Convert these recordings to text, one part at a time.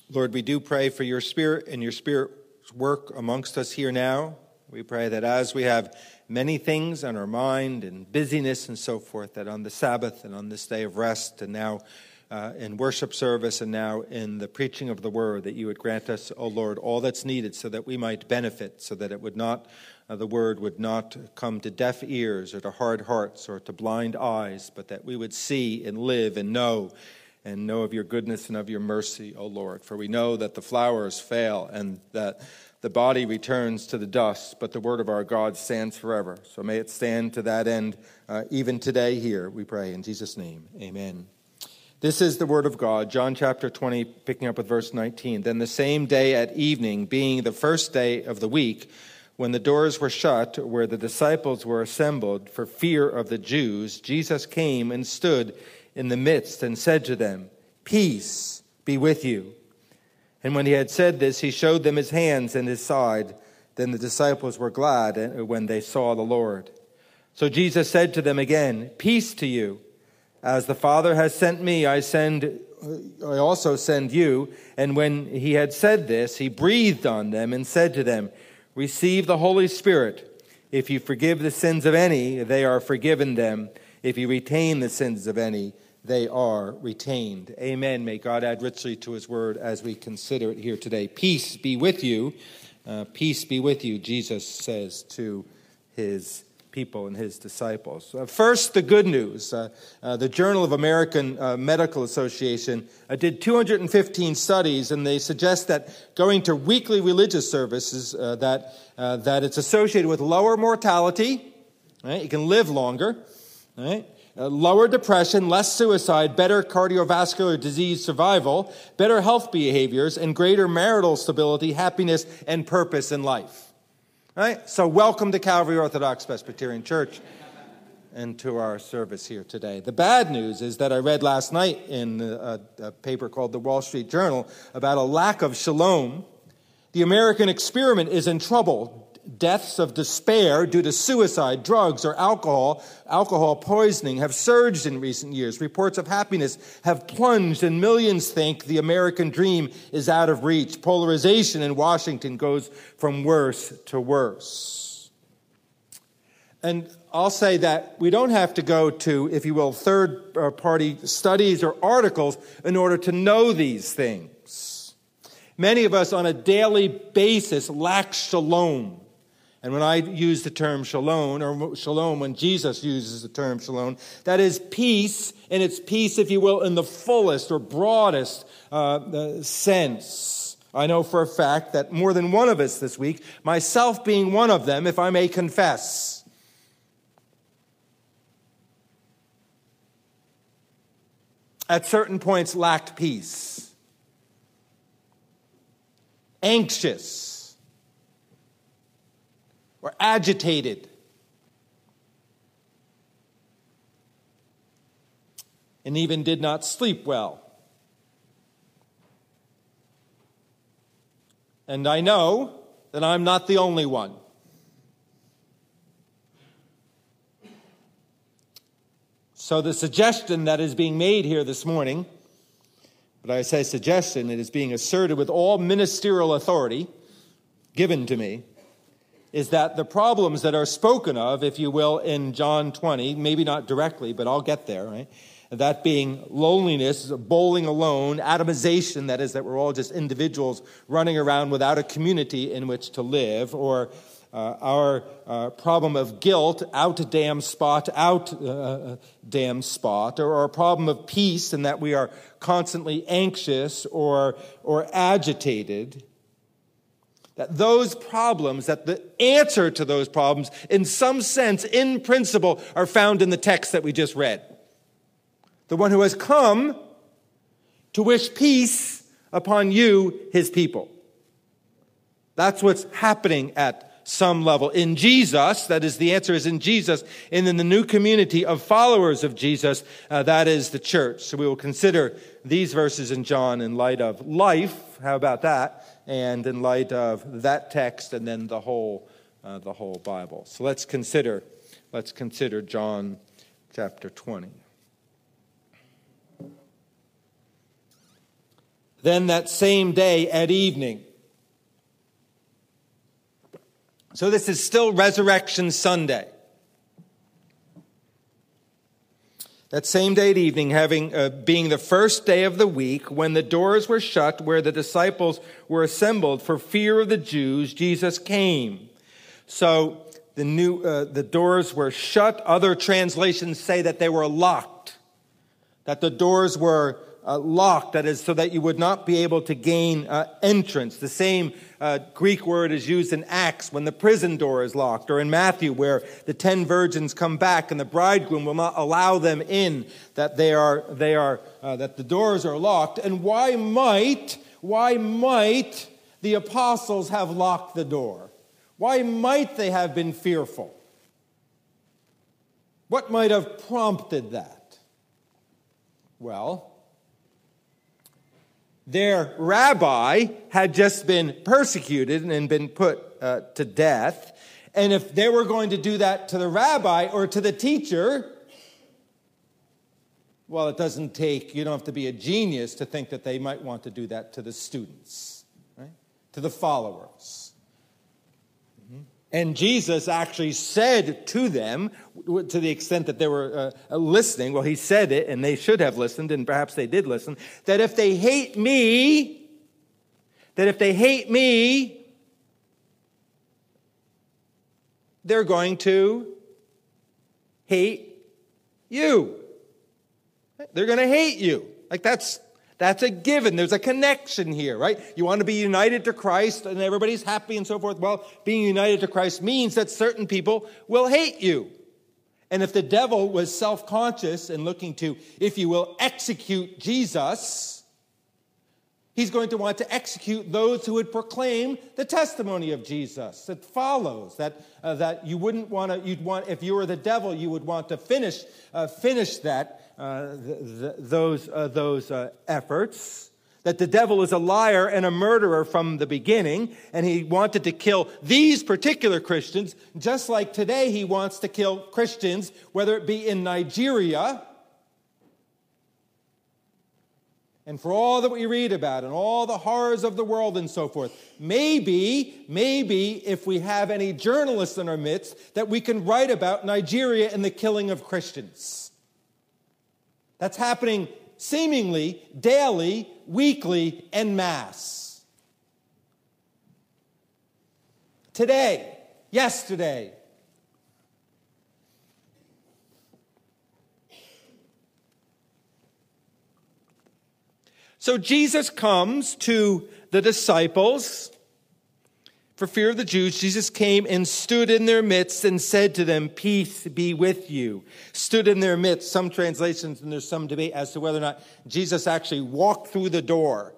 Lord, we do pray for your Spirit and your Spirit's work amongst us here now. We pray that as we have many things on our mind and busyness and so forth, that on the Sabbath and on this day of rest and now in worship service and now in the preaching of the word, that you would grant us, O Lord, all that's needed so that we might benefit, so that it would not, the word would not come to deaf ears or to hard hearts or to blind eyes, but that we would see and live and know of your goodness and of your mercy, O Lord. For we know that the flowers fail and that the body returns to the dust, but the word of our God stands forever. So may it stand to that end even today here, we pray in Jesus' name. Amen. This is the word of God, John chapter 20, picking up with verse 19. Then the same day at evening, being the first day of the week, when the doors were shut, where the disciples were assembled for fear of the Jews, Jesus came and stood in the midst and said to them, "Peace be with you." And when he had said this, he showed them his hands and his side. Then the disciples were glad when they saw the Lord. So Jesus said to them again, "Peace to you. As the Father has sent me, I also send you." And when he had said this, he breathed on them and said to them, "Receive the Holy Spirit. If you forgive the sins of any, they are forgiven them. If you retain the sins of any, they are retained." Amen. May God add richly to his word as we consider it here today. Peace be with you. Peace be with you, Jesus says to his people and his disciples. First, the good news. The Journal of American Medical Association did 215 studies, and they suggest that going to weekly religious services, that it's associated with lower mortality, right? You can live longer, right? Lower depression, less suicide, better cardiovascular disease survival, better health behaviors, and greater marital stability, happiness, and purpose in life. Right? So welcome to Calvary Orthodox Presbyterian Church and to our service here today. The bad news is that I read last night in a paper called the Wall Street Journal about a lack of shalom. The American experiment is in trouble. Deaths of despair due to suicide, drugs, or alcohol poisoning have surged in recent years. Reports of happiness have plunged, and millions think the American dream is out of reach. Polarization in Washington goes from worse to worse. And I'll say that we don't have to go to, if you will, third-party studies or articles in order to know these things. Many of us on a daily basis lack shalom. And when I use the term shalom, or shalom when Jesus uses the term shalom, that is peace, and it's peace, if you will, in the fullest or broadest sense. I know for a fact that more than one of us this week, myself being one of them, if I may confess, at certain points lacked peace, anxious, or agitated, and even did not sleep well. And I know that I'm not the only one. So the suggestion that is being made here this morning, but I say suggestion, it is being asserted with all ministerial authority given to me, is that the problems that are spoken of, if you will, in John 20, maybe not directly, but I'll get there, right? That being loneliness, bowling alone, atomization, that is, that we're all just individuals running around without a community in which to live, or our problem of guilt, out damn spot, or our problem of peace, in that we are constantly anxious or agitated. That those problems, that the answer to those problems, in some sense, in principle, are found in the text that we just read. The one who has come to wish peace upon you, his people. That's what's happening at some level. In Jesus, that is, the answer is in Jesus, and in the new community of followers of Jesus, that is the church. So we will consider these verses in John in light of life, how about that? And in light of that text and then the whole Bible. So let's consider John chapter 20. Then that same day at evening. So this is still Resurrection Sunday. That same day at evening, being the first day of the week, when the doors were shut where the disciples were assembled for fear of the Jews, Jesus came. So the doors were shut. Other translations say that they were locked, that the doors were locked, that is, so that you would not be able to gain entrance. The same Greek word is used in Acts when the prison door is locked, or in Matthew where the 10 virgins come back and the bridegroom will not allow them in, that that the doors are locked. And why might the apostles have locked the door? Why might they have been fearful? What might have prompted that? Well, their rabbi had just been persecuted and been put to death. And if they were going to do that to the rabbi or to the teacher, well, you don't have to be a genius to think that they might want to do that to the students, right? To the followers. And Jesus actually said to them, to the extent that they were listening, well, he said it, and they should have listened, and perhaps they did listen, that if they hate me, they're going to hate you. They're going to hate you. Like that's a given. There's a connection here, right? You want to be united to Christ and everybody's happy and so forth. Well, being united to Christ means that certain people will hate you. And if the devil was self-conscious and looking to, if you will, execute Jesus, he's going to want to execute those who would proclaim the testimony of Jesus. It follows that you wouldn't want to, if you were the devil, you would want to finish that. Those efforts, that the devil is a liar and a murderer from the beginning, and he wanted to kill these particular Christians, just like today he wants to kill Christians, whether it be in Nigeria, and for all that we read about and all the horrors of the world and so forth. Maybe if we have any journalists in our midst, that we can write about Nigeria and the killing of Christians. That's happening seemingly daily, weekly, en masse. Today, yesterday. So Jesus comes to the disciples. For fear of the Jews, Jesus came and stood in their midst and said to them, "Peace be with you." Stood in their midst. Some translations, and there's some debate as to whether or not Jesus actually walked through the door.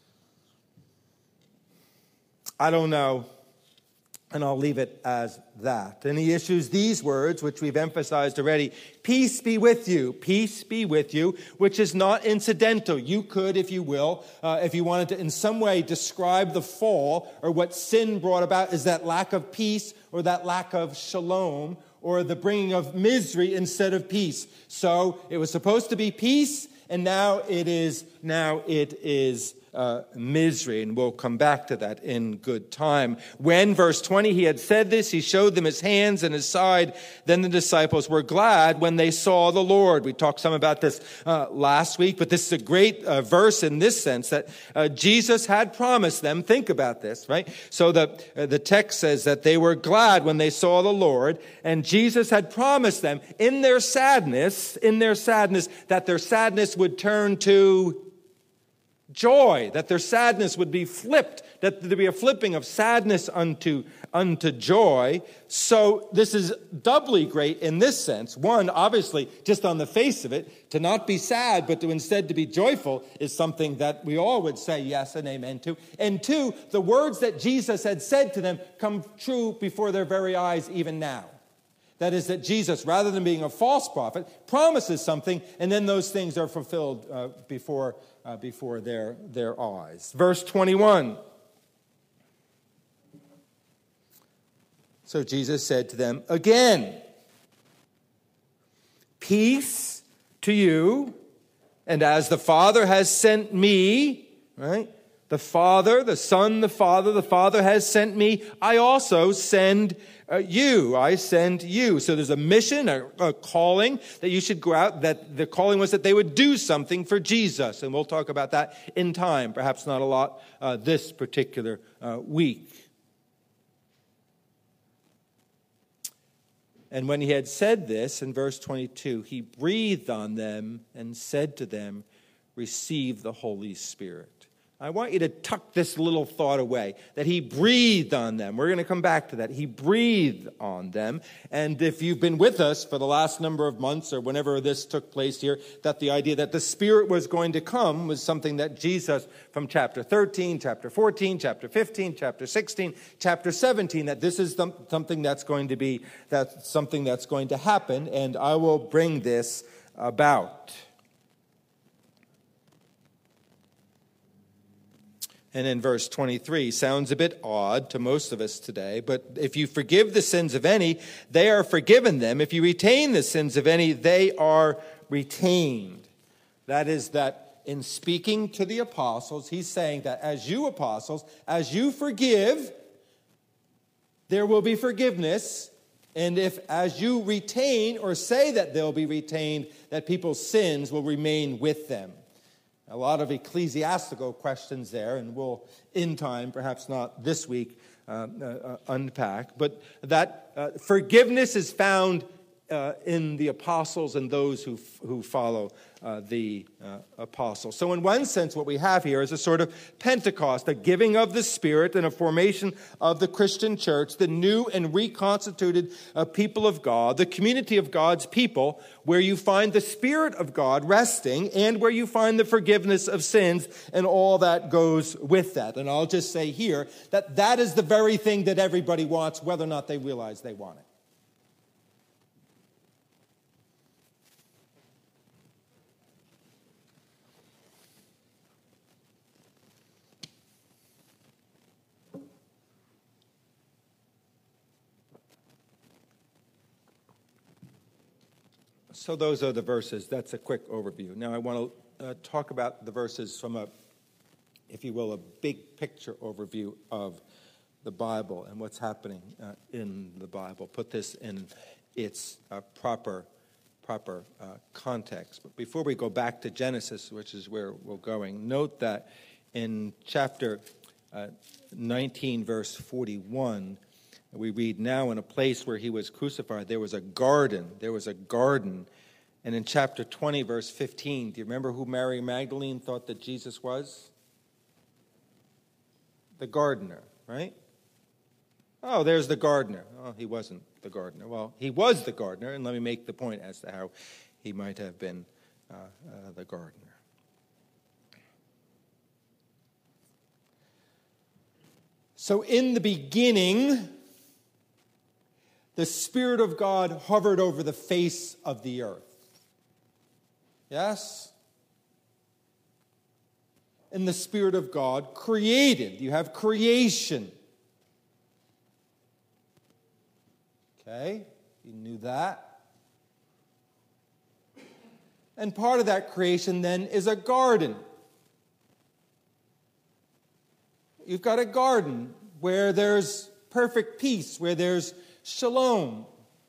I don't know, and I'll leave it as that. And he issues these words, which we've emphasized already: "Peace be with you, peace be with you," which is not incidental. You could, if you will, if you wanted to in some way describe the fall or what sin brought about, is that lack of peace or that lack of shalom or the bringing of misery instead of peace. So it was supposed to be peace, and now it is misery, and we'll come back to that in good time. When, verse 20, he had said this, he showed them his hands and his side. Then the disciples were glad when they saw the Lord. We talked some about this last week, but this is a great verse in this sense that Jesus had promised them. Think about this, right? So the text says that they were glad when they saw the Lord, and Jesus had promised them in their sadness, that their sadness would turn to joy, that their sadness would be flipped, that there would be a flipping of sadness unto joy. So this is doubly great in this sense. One, obviously, just on the face of it, to not be sad, but to instead to be joyful is something that we all would say yes and amen to. And two, the words that Jesus had said to them come true before their very eyes even now. That is, that Jesus, rather than being a false prophet, promises something, and then those things are fulfilled before their eyes. Verse 21. So Jesus said to them again, "Peace to you, and as the Father has sent me," right? The Father, the Son, the Father has sent me. I also send you. I send you. So there's a mission, a calling that you should go out. That the calling was that they would do something for Jesus. And we'll talk about that in time. Perhaps not a lot this particular week. And when he had said this, in verse 22, he breathed on them and said to them, receive the Holy Spirit. I want you to tuck this little thought away, that he breathed on them. We're going to come back to that. He breathed on them. And if you've been with us for the last number of months or whenever this took place here, that the idea that the Spirit was going to come was something that Jesus, from chapter 13, chapter 14, chapter 15, chapter 16, chapter 17, that this is something that's going to be, that's something that's going to happen, and I will bring this about. And in verse 23, sounds a bit odd to most of us today, but if you forgive the sins of any, they are forgiven them. If you retain the sins of any, they are retained. That is that in speaking to the apostles, he's saying that as you apostles, as you forgive, there will be forgiveness. And if as you retain or say that they'll be retained, that people's sins will remain with them. A lot of ecclesiastical questions there, and we'll, in time, perhaps not this week, unpack. But that forgiveness is found in the apostles and those who follow the apostles. So in one sense, what we have here is a sort of Pentecost, a giving of the Spirit and a formation of the Christian church, the new and reconstituted people of God, the community of God's people, where you find the Spirit of God resting and where you find the forgiveness of sins and all that goes with that. And I'll just say here that that is the very thing that everybody wants, whether or not they realize they want it. So those are the verses. That's a quick overview. Now I want to talk about the verses from a, if you will, a big picture overview of the Bible and what's happening in the Bible. Put this in its proper context. But before we go back to Genesis, which is where we're going, note that in chapter 19, verse 41, we read, now in a place where he was crucified, there was a garden. There was a garden. And in chapter 20, verse 15, do you remember who Mary Magdalene thought that Jesus was? The gardener, right? Oh, there's the gardener. Oh, he wasn't the gardener. Well, he was the gardener, and let me make the point as to how he might have been the gardener. So in the beginning, the Spirit of God hovered over the face of the earth. Yes? And the Spirit of God created. You have creation. Okay? You knew that. And part of that creation then is a garden. You've got a garden where there's perfect peace, where there's shalom.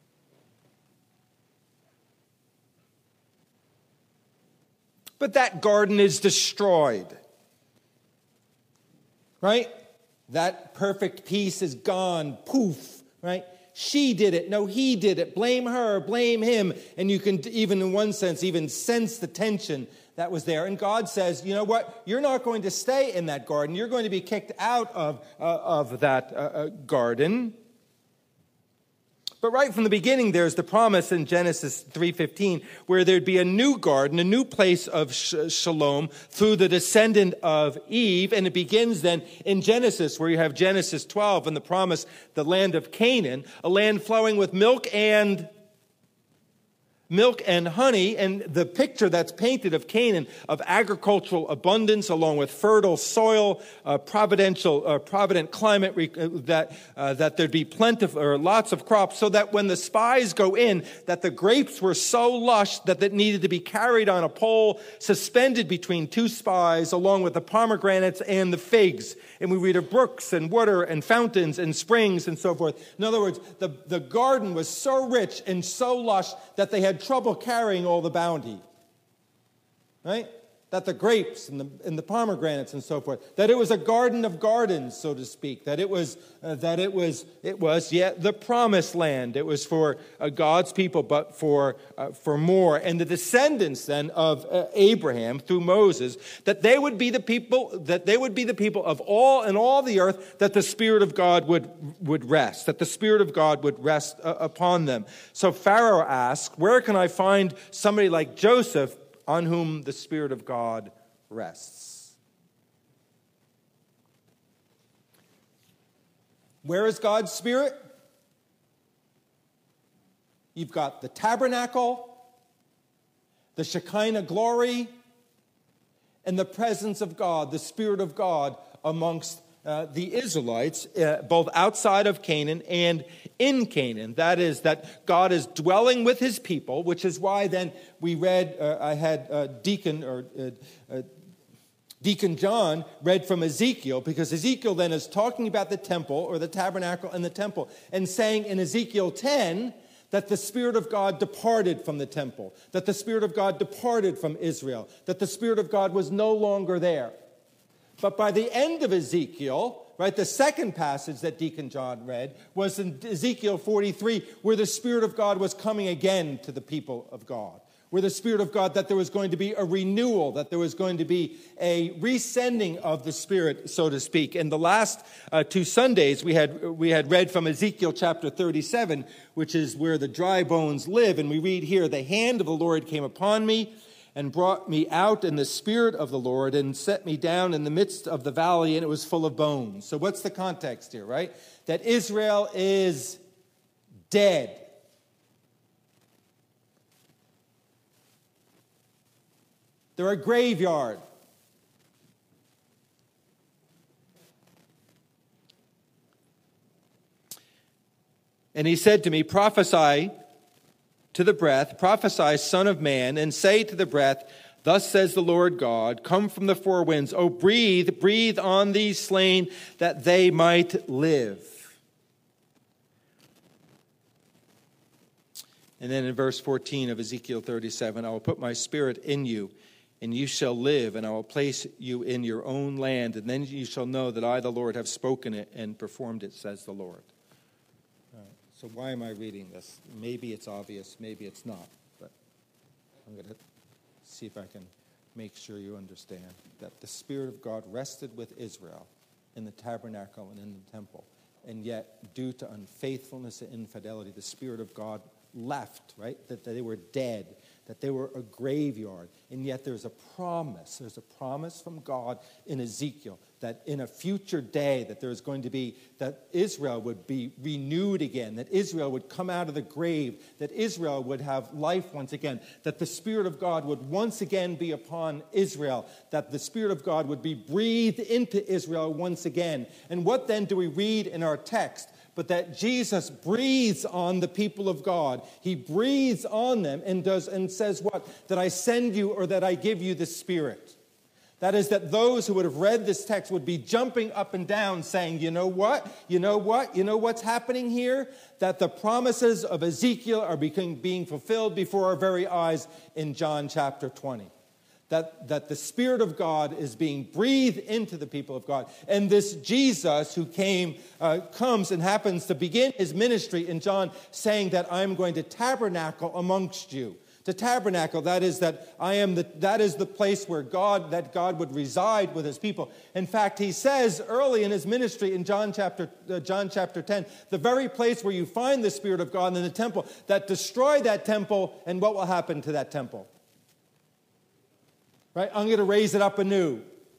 But that garden is destroyed. Right? That perfect peace is gone. Poof. Right? She did it. No, he did it. Blame her. Blame him. And you can, even in one sense, even sense the tension that was there. And God says, you know what? You're not going to stay in that garden. You're going to be kicked out of that garden. But right from the beginning, there's the promise in Genesis 3:15 where there'd be a new garden, a new place of shalom through the descendant of Eve. And it begins then in Genesis, where you have Genesis 12 and the promise, the land of Canaan, a land flowing with milk and milk and honey, and the picture that's painted of Canaan, of agricultural abundance along with fertile soil, provident climate, that there'd be plentiful or lots of crops, so that when the spies go in, that the grapes were so lush that it needed to be carried on a pole, suspended between two spies, along with the pomegranates and the figs. And we read of brooks and water and fountains and springs and so forth. In other words, the garden was so rich and so lush that they had trouble carrying all the bounty. Right? That the grapes and the pomegranates and so forth, that it was a garden of gardens, so to speak, that it was the promised land. It was for God's people, but for more. And the descendants then of Abraham through Moses, that they would be the people of all the earth, that the Spirit of God would rest, that the Spirit of God would rest upon them. So Pharaoh asked, where can I find somebody like Joseph on whom the Spirit of God rests? Where is God's Spirit? You've got the tabernacle, the Shekinah glory, and the presence of God, the Spirit of God amongst the Israelites, both outside of Canaan and in Canaan. That is, that God is dwelling with his people, which is why then we read, I had Deacon John read from Ezekiel, because Ezekiel then is talking about the temple or the tabernacle and the temple, and saying in Ezekiel 10 that the Spirit of God departed from the temple, that the Spirit of God departed from Israel, that the Spirit of God was no longer there. But by the end of Ezekiel, right, the second passage that Deacon John read was in Ezekiel 43, where the Spirit of God was coming again to the people of God. Where the Spirit of God, that there was going to be a renewal, that there was going to be a resending of the Spirit, so to speak. And the last 2 Sundays, we had read from Ezekiel chapter 37, which is where the dry bones live. And we read here, the hand of the Lord came upon me, and brought me out in the Spirit of the Lord, and set me down in the midst of the valley, and it was full of bones. So what's the context here, right? That Israel is dead. They're a graveyard. And he said to me, prophesy to the breath, prophesy, Son of man, and say to the breath, thus says the Lord God, come from the four winds, O breathe on these slain, that they might live. And then in verse 14 of Ezekiel 37, I will put my Spirit in you, and you shall live, and I will place you in your own land, and then you shall know that I, the Lord, have spoken it and performed it, says the Lord. So why am I reading this? Maybe it's obvious, maybe it's not. But I'm going to see if I can make sure you understand that the Spirit of God rested with Israel in the tabernacle and in the temple. And yet, due to unfaithfulness and infidelity, the Spirit of God left, right? That they were dead, that they were a graveyard. And yet there's a promise from God in Ezekiel that in a future day that there's going to be, that Israel would be renewed again, that Israel would come out of the grave, that Israel would have life once again, that the Spirit of God would once again be upon Israel, that the Spirit of God would be breathed into Israel once again. And what then do we read in our text? But that Jesus breathes on the people of God. He breathes on them and says what? That I send you, or that I give you the Spirit. That is, that those who would have read this text would be jumping up and down saying, you know what? You know what? You know what's happening here? That the promises of Ezekiel are being fulfilled before our very eyes in John chapter 20. That the Spirit of God is being breathed into the people of God. And this Jesus who comes and happens to begin his ministry in John saying that I'm going to tabernacle amongst you. To tabernacle, that is the place where God would reside with his people. In fact, he says early in his ministry in John chapter 10, the very place where you find the Spirit of God in the temple, that destroy that temple, and what will happen to that temple? Right? I'm going to raise it up anew.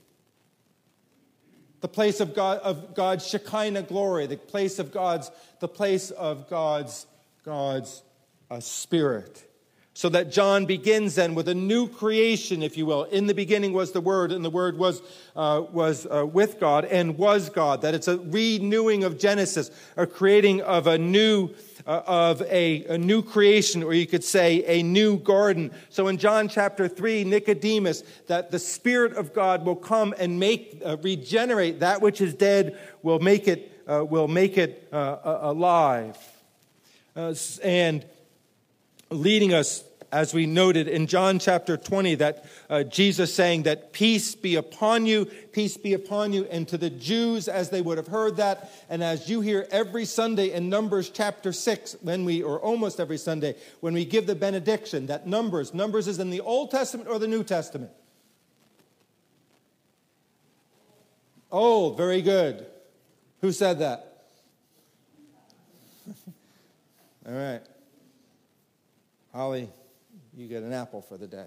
The place of God's Shekinah glory, the place of God's Spirit. So that John begins then with a new creation, if you will. In the beginning was the Word, and the Word was with God and was God. That it's a renewing of Genesis, a creating of a new creation, or you could say a new garden. So in John chapter 3, Nicodemus, that the Spirit of God will come and regenerate that which is dead, will make it alive, and leading us, as we noted in John chapter 20, that Jesus saying that peace be upon you, and to the Jews as they would have heard that, and as you hear every Sunday in Numbers chapter 6, or almost every Sunday, when we give the benediction, that Numbers is in the Old Testament or the New Testament? Old, very good. Who said that? All right. Holly, you get an apple for the day.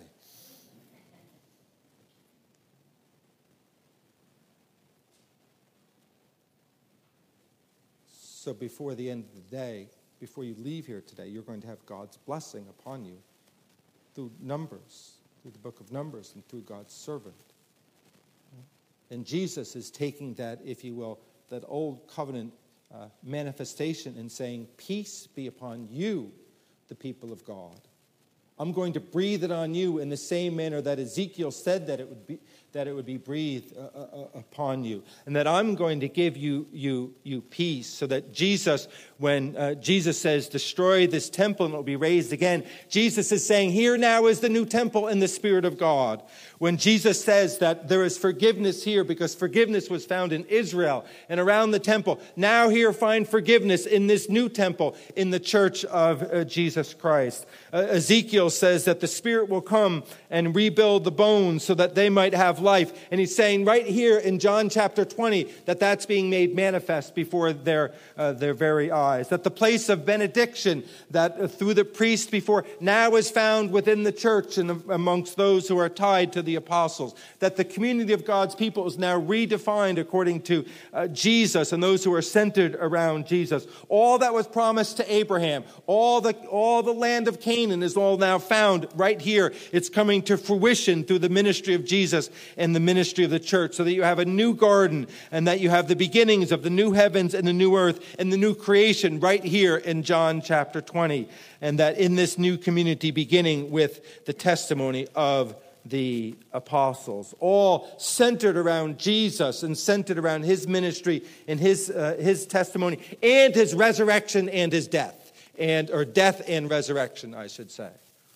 So before the end of the day, before you leave here today, you're going to have God's blessing upon you through Numbers, through the book of Numbers, and through God's servant. And Jesus is taking that, if you will, that old covenant manifestation and saying, peace be upon you, the people of God. I'm going to breathe it on you in the same manner that Ezekiel said that it would be breathed upon you, and that I'm going to give you peace, so that Jesus, when Jesus says, destroy this temple and it will be raised again, Jesus is saying, here now is the new temple in the Spirit of God. When Jesus says that there is forgiveness here, because forgiveness was found in Israel and around the temple, now here find forgiveness in this new temple in the church of Jesus Christ. Ezekiel says that the Spirit will come and rebuild the bones so that they might have life. And he's saying right here in John chapter 20 that that's being made manifest before their very eyes. That the place of benediction that through the priest before now is found within the church and amongst those who are tied to the apostles. That the community of God's people is now redefined according to Jesus and those who are centered around Jesus. All that was promised to Abraham, all the land of Canaan is all now found right here. It's coming to fruition through the ministry of Jesus and the ministry of the church, so that you have a new garden and that you have the beginnings of the new heavens and the new earth and the new creation right here in John chapter 20. And that in this new community, beginning with the testimony of the apostles, all centered around Jesus and centered around his ministry and his testimony and his resurrection and his death, or death and resurrection, I should say.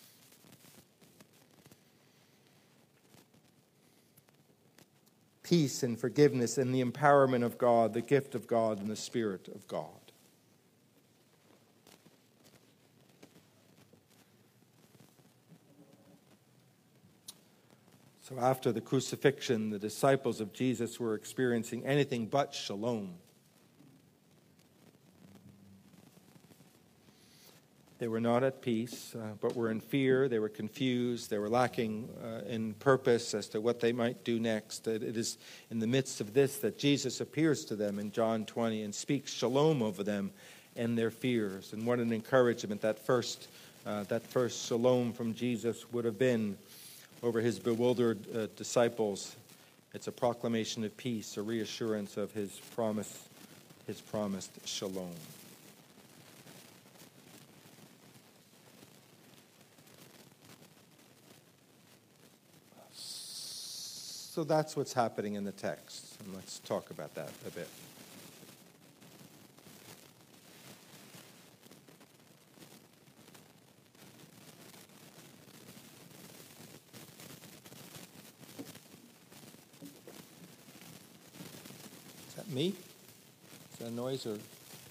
Peace and forgiveness and the empowerment of God, the gift of God and the Spirit of God. So after the crucifixion, the disciples of Jesus were experiencing anything but shalom. They were not at peace, but were in fear. They were confused. They were lacking in purpose as to what they might do next. It is in the midst of this that Jesus appears to them in John 20 and speaks shalom over them and their fears. And what an encouragement that first shalom from Jesus would have been over his bewildered disciples. It's a proclamation of peace, a reassurance of his promised shalom. So that's what's happening in the text, and let's talk about that a bit. Is that me? Is that a noise or?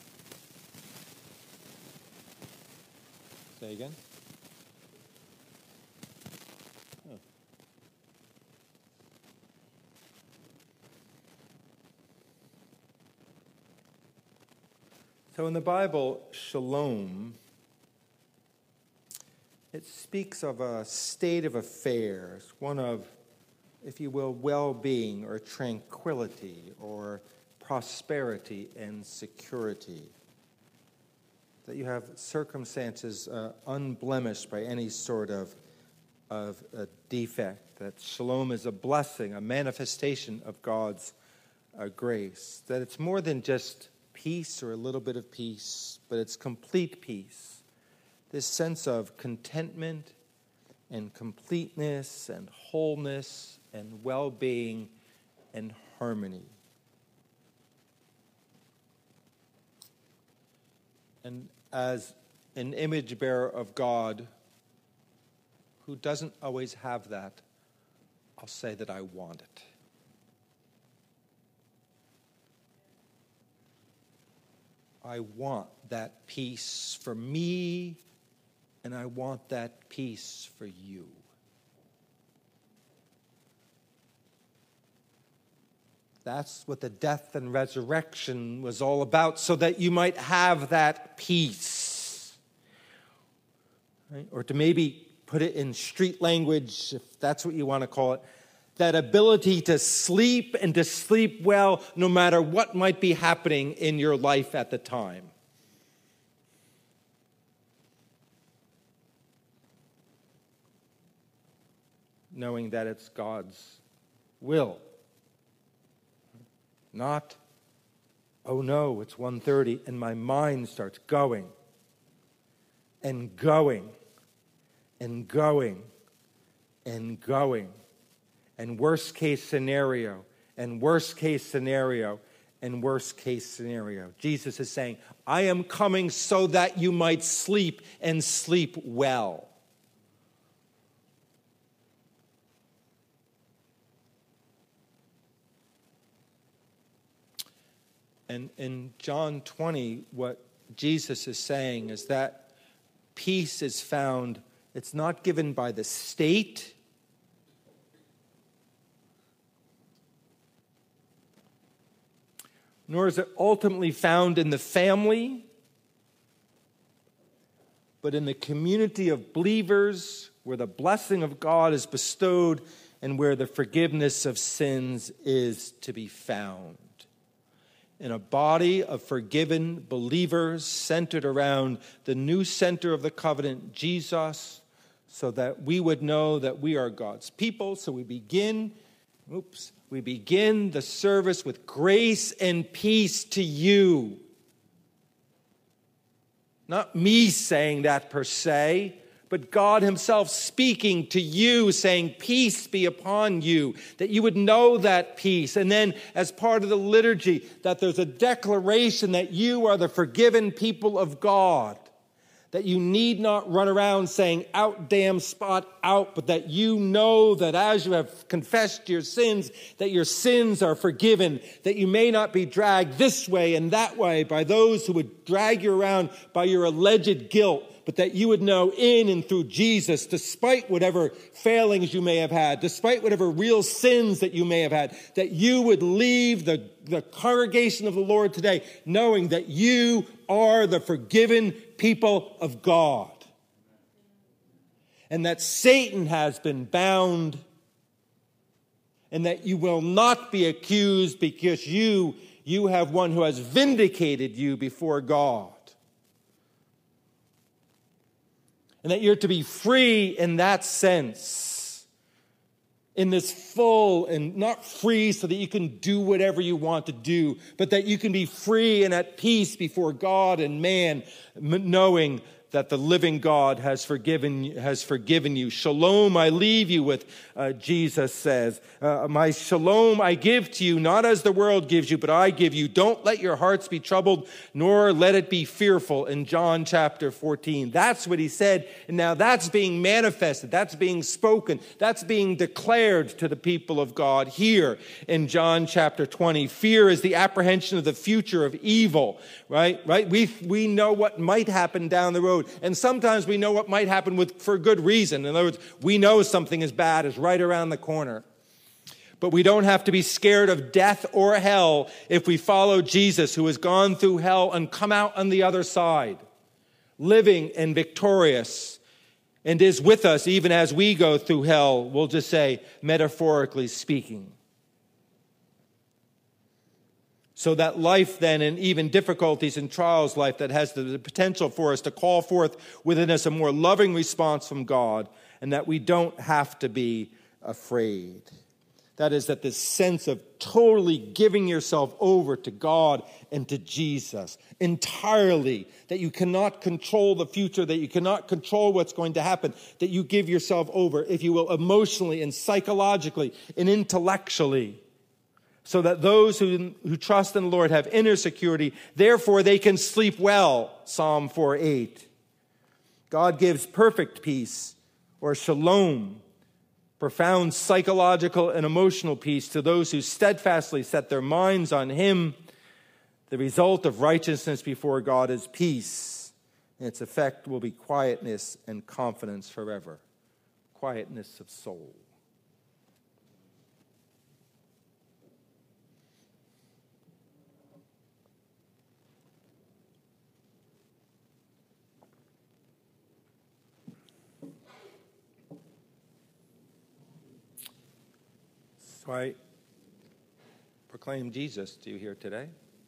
Say again? So in the Bible, shalom, it speaks of a state of affairs, one of, if you will, well-being or tranquility or prosperity and security. that you have circumstances unblemished by any sort of a defect, that shalom is a blessing, a manifestation of God's grace, that it's more than just peace or a little bit of peace, but it's complete peace. This sense of contentment and completeness and wholeness and well-being and harmony. And as an image bearer of God who doesn't always have that, I'll say that I want it. I want that peace for me, and I want that peace for you. That's what the death and resurrection was all about, so that you might have that peace. Right? Or to maybe put it in street language, if that's what you want to call it, that ability to sleep and to sleep well no matter what might be happening in your life at the time. Knowing that it's God's will. Not, oh no, it's 1:30 and my mind starts going and going and going and going. And worst case scenario, and worst case scenario, and worst case scenario. Jesus is saying, I am coming so that you might sleep and sleep well. And in John 20, what Jesus is saying is that peace is found, it's not given by the state, nor is it ultimately found in the family, but in the community of believers where the blessing of God is bestowed and where the forgiveness of sins is to be found. In a body of forgiven believers centered around the new center of the covenant, Jesus, so that we would know that we are God's people. So we begin the service with grace and peace to you. Not me saying that per se, but God himself speaking to you, saying, peace be upon you, that you would know that peace. And then as part of the liturgy, that there's a declaration that you are the forgiven people of God, that you need not run around saying, out, damn spot, out, but that you know that as you have confessed your sins, that your sins are forgiven, that you may not be dragged this way and that way by those who would drag you around by your alleged guilt, but that you would know in and through Jesus, despite whatever failings you may have had, despite whatever real sins that you may have had, that you would leave the congregation of the Lord today knowing that you are the forgiven people of God. And that Satan has been bound, and that you will not be accused because you have one who has vindicated you before God. And that you're to be free in that sense, in this full, and not free so that you can do whatever you want to do, but that you can be free and at peace before God and man, knowing that the living God has forgiven you. Shalom I leave you with, Jesus says. My shalom I give to you, not as the world gives you, but I give you. Don't let your hearts be troubled, nor let it be fearful, in John chapter 14. That's what he said, and now that's being manifested, that's being spoken, that's being declared to the people of God here in John chapter 20. Fear is the apprehension of the future of evil, right? We know what might happen down the road. And sometimes we know what might happen for good reason. In other words, we know something is bad is right around the corner. But we don't have to be scared of death or hell if we follow Jesus, who has gone through hell and come out on the other side, living and victorious, and is with us even as we go through hell, we'll just say, metaphorically speaking. So that life then, and even difficulties and trials, life that has the potential for us to call forth within us a more loving response from God, and that we don't have to be afraid. That is, that this sense of totally giving yourself over to God and to Jesus entirely, that you cannot control the future, that you cannot control what's going to happen, that you give yourself over, if you will, emotionally and psychologically and intellectually, so that those who trust in the Lord have inner security, therefore they can sleep well, Psalm 4:8. God gives perfect peace, or shalom, profound psychological and emotional peace to those who steadfastly set their minds on Him. The result of righteousness before God is peace, and its effect will be quietness and confidence forever. Quietness of soul. So I proclaim Jesus to you here today.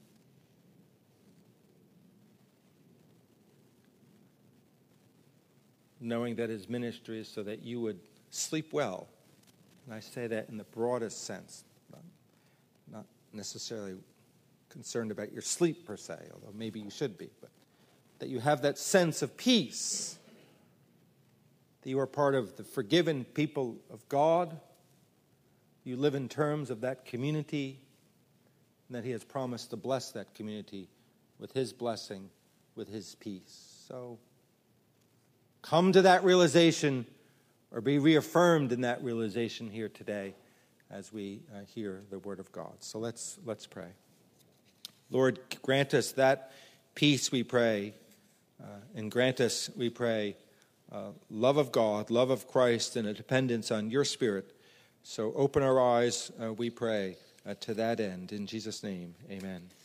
Knowing that His ministry is so that you would sleep well. And I say that in the broadest sense, not necessarily concerned about your sleep per se, although maybe you should be, but that you have that sense of peace, that you are part of the forgiven people of God. You live in terms of that community, and that He has promised to bless that community with His blessing, with His peace. So come to that realization, or be reaffirmed in that realization here today as we hear the Word of God. So let's pray. Lord, grant us that peace, we pray, and grant us, we pray, love of God, love of Christ, and a dependence on your Spirit. So open our eyes, we pray, to that end. In Jesus' name, amen.